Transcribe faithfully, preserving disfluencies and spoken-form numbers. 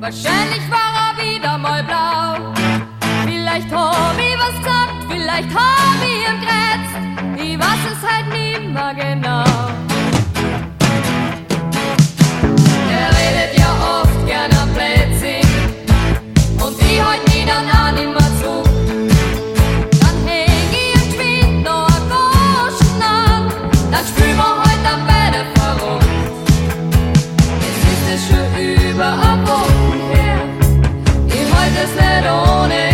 Wahrscheinlich war er wieder mal blau. Vielleicht hab ich was gesagt, vielleicht hab ich ihm gerätzt. Ich weiß es halt nimmer genau. Er redet ja oft gern am Blödsinn und ich halt nie dann auch nimmer zu. Dann häng ich ihm geschwind noch ein Goschen an, dann spielen wir halt am beide verrückt. Es ist es schon über eine Woche her, ich halt es nicht ohne